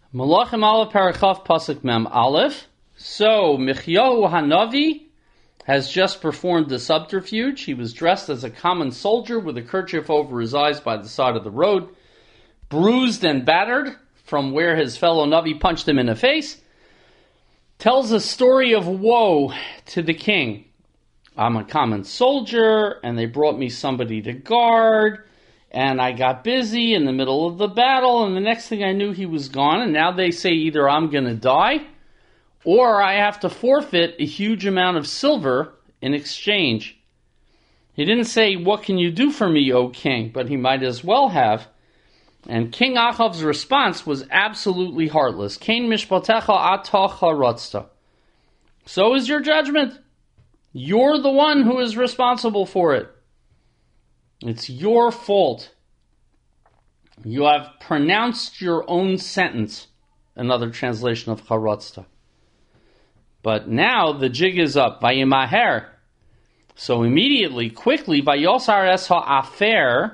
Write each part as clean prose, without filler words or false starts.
Malachim Aleph Parachav Pasuk Mem Aleph. So Michyahu Hanavi has just performed the subterfuge. He was dressed as a common soldier with a kerchief over his eyes by the side of the road, bruised and battered from where his fellow Navi punched him in the face. Tells a story of woe to the king. I'm a common soldier, and they brought me somebody to guard, and I got busy in the middle of the battle, and the next thing I knew, he was gone, and now they say either I'm going to die, or I have to forfeit a huge amount of silver in exchange. He didn't say, what can you do for me, O king? But he might as well have. And King Achav's response was absolutely heartless. Kain mishpatecha atah haratzta. So is your judgment. You're the one who is responsible for it. It's your fault. You have pronounced your own sentence. Another translation of haratzta. But now the jig is up. Vayimaher. So immediately, quickly, vayosar es ha'afer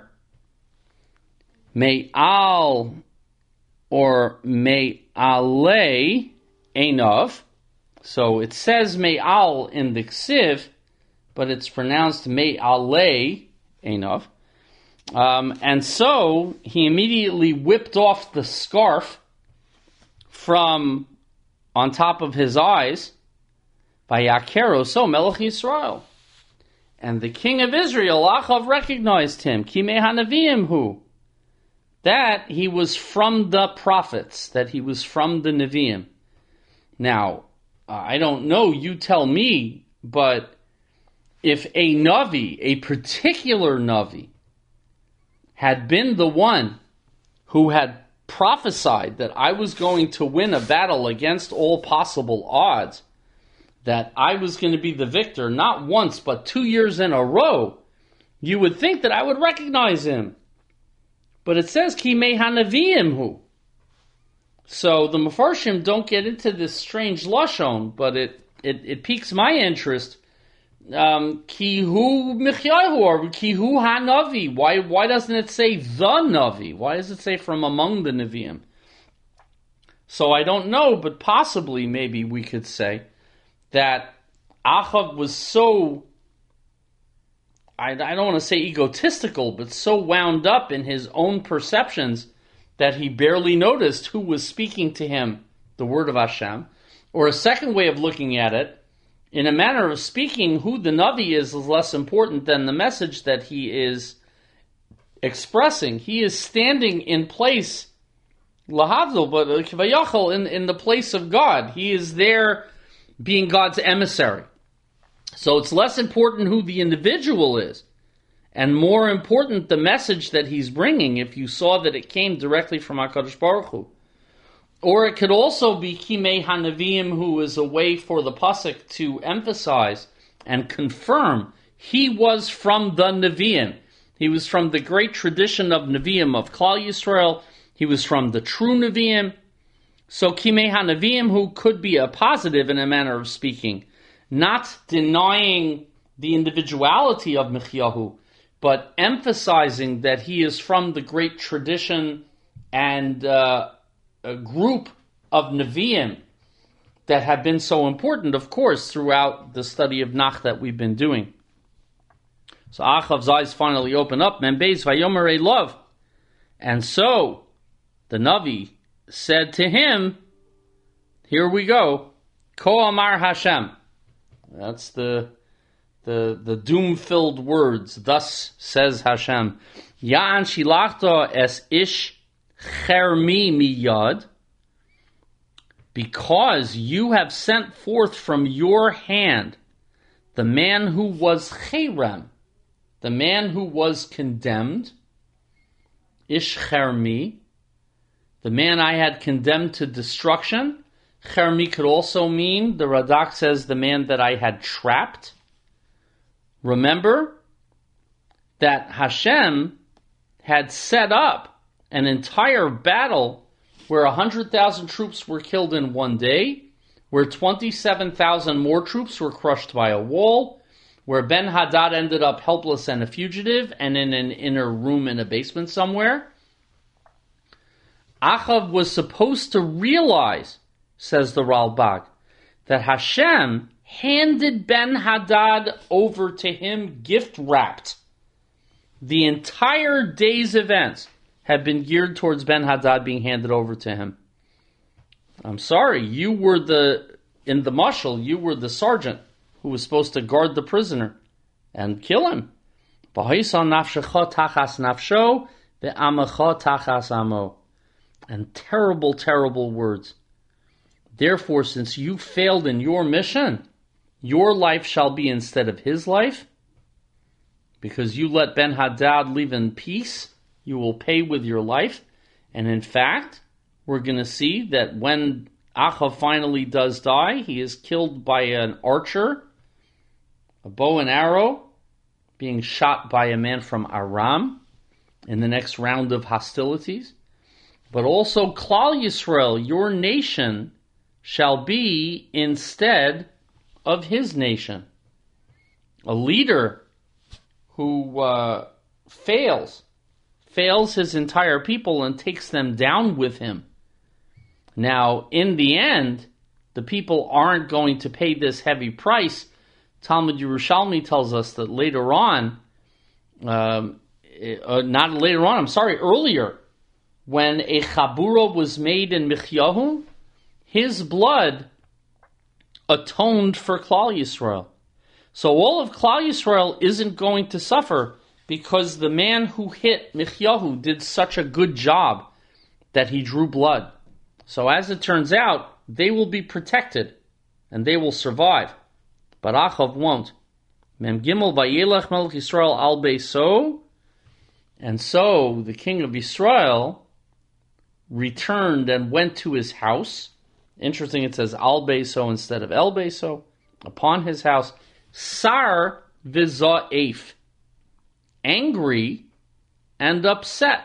me'al or me'ale einav. So it says me'al in the ksiv, but it's pronounced me'ale einav. And so he immediately whipped off the scarf from on top of his eyes. Vayakero, so Melech Yisrael. And the king of Israel, Achav, recognized him. Kimei Hanavim hu. That he was from the prophets, that he was from the Nevi'im. Now, I don't know, you tell me, but if a Navi, a particular Navi, had been the one who had prophesied that I was going to win a battle against all possible odds, that I was going to be the victor, not once, but 2 years in a row, you would think that I would recognize him. But it says, Ki mei hanavim hu. So the Mefarshim don't get into this strange lashon, but it piques my interest. Ki hu michyahu, or ki hu hanavi. Why doesn't it say the Navi? Why does it say from among the Nevi'im? So I don't know, but possibly maybe we could say that Achav was so, I don't want to say egotistical, but so wound up in his own perceptions that he barely noticed who was speaking to him the word of Hashem. Or a second way of looking at it, in a manner of speaking, who the Navi is less important than the message that he is expressing. He is standing in place, lahavdil, but kivayachol, in the place of God. He is there being God's emissary. So it's less important who the individual is, and more important the message that he's bringing, if you saw that it came directly from HaKadosh Baruch Hu. Or it could also be Kimei Hanavim, who is a way for the Pasuk to emphasize and confirm he was from the Nevi'im. He was from the great tradition of Nevi'im of Klal Yisrael. He was from the true Nevi'im. So Kimei Hanavim, who could be a positive in a manner of speaking, not denying the individuality of Michyahu, but emphasizing that he is from the great tradition and a group of Nevi'im that have been so important, of course, throughout the study of Nach that we've been doing. So Achav's eyes finally open up, Membeis Vayomer Elov. And so the Navi said to him, here we go, Ko Amar Hashem. That's the doom-filled words. Thus says Hashem. Ya'an shilachta es ish chermi miyad. Because you have sent forth from your hand the man who was cherem, the man who was condemned, ish chermi, the man I had condemned to destruction. Chermi could also mean, the Radak says, the man that I had trapped. Remember that Hashem had set up an entire battle where 100,000 troops were killed in one day, where 27,000 more troops were crushed by a wall, where Ben-Hadad ended up helpless and a fugitive and in an inner room in a basement somewhere. Achav was supposed to realize, says the Ralbag, that Hashem handed Ben-Hadad over to him gift-wrapped. The entire day's events have been geared towards Ben-Hadad being handed over to him. I'm sorry, you were in the mashal, you were the sergeant who was supposed to guard the prisoner and kill him. And terrible, terrible words. Therefore, since you failed in your mission, your life shall be instead of his life. Because you let Ben-Hadad live in peace, you will pay with your life. And in fact, we're going to see that when Achav finally does die, he is killed by an archer, a bow and arrow, being shot by a man from Aram in the next round of hostilities. But also, Klal Yisrael, your nation, shall be instead of his nation. A leader who fails his entire people and takes them down with him. Now, in the end, the people aren't going to pay this heavy price. Talmud Yerushalmi tells us that later on, earlier, when a chabura was made in Michyahu, his blood atoned for Klal Yisrael. So all of Klal Yisrael isn't going to suffer because the man who hit Michyahu did such a good job that he drew blood. So as it turns out, they will be protected and they will survive. But Achav won't. Mem Gimel Vayelech Melech Yisrael al Beiso. And so the king of Israel returned and went to his house. Interesting, it says al Beiso instead of el Beiso. Upon his house. Sar v'za'ef. Angry and upset.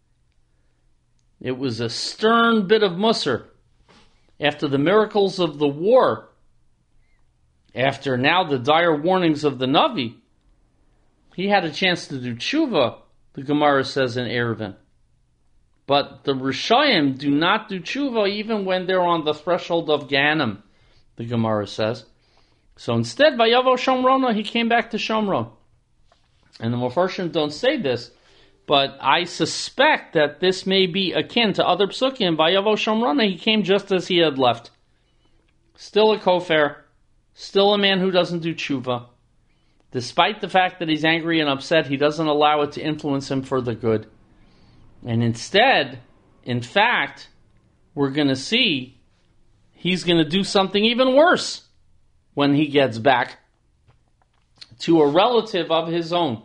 It was a stern bit of musar. After the miracles of the war, after now the dire warnings of the Navi, he had a chance to do tshuva, the Gemara says in Eruvin. But the Rishayim do not do tshuva even when they're on the threshold of Ganem, the Gemara says. So instead, Vayavo Shomrona, he came back to Shomron. And the Mefarshim don't say this, but I suspect that this may be akin to other psukim. Vayavo Shomrona, he came just as he had left. Still a kofar, still a man who doesn't do tshuva. Despite the fact that he's angry and upset, he doesn't allow it to influence him for the good. And instead, in fact, we're going to see he's going to do something even worse when he gets back to a relative of his own.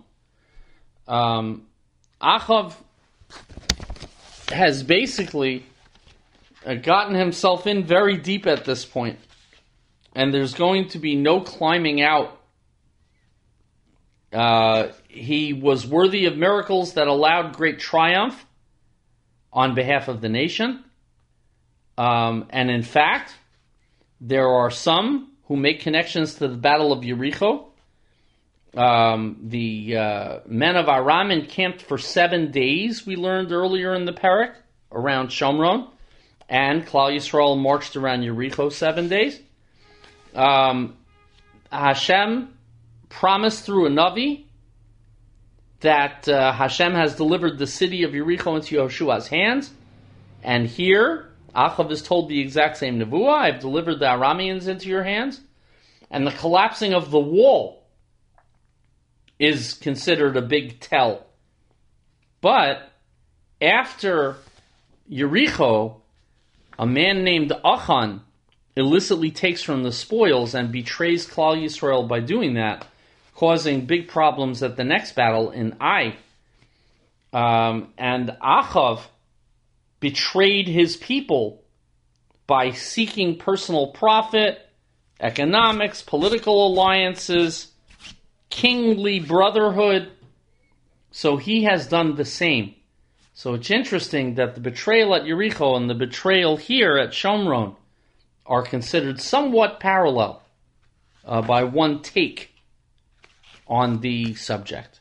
Achav has basically gotten himself in very deep at this point, and there's going to be no climbing out. He was worthy of miracles that allowed great triumph on behalf of the nation. And in fact, there are some who make connections to the Battle of Yericho. The men of Aram encamped for 7 days, we learned earlier in the parak, around Shomron, and Klal Yisrael marched around Yericho 7 days. Hashem promised through a Navi that Hashem has delivered the city of Yericho into Yehoshua's hands, and here Achav is told the exact same nevuah. I've delivered the Arameans into your hands. And the collapsing of the wall is considered a big tell. But after Yericho, a man named Achan illicitly takes from the spoils and betrays Klal Yisrael by doing that, causing big problems at the next battle in Ai. And Achav betrayed his people by seeking personal profit, economics, political alliances, kingly brotherhood. So he has done the same. So it's interesting that the betrayal at Yericho and the betrayal here at Shomron are considered somewhat parallel by one take on the subject.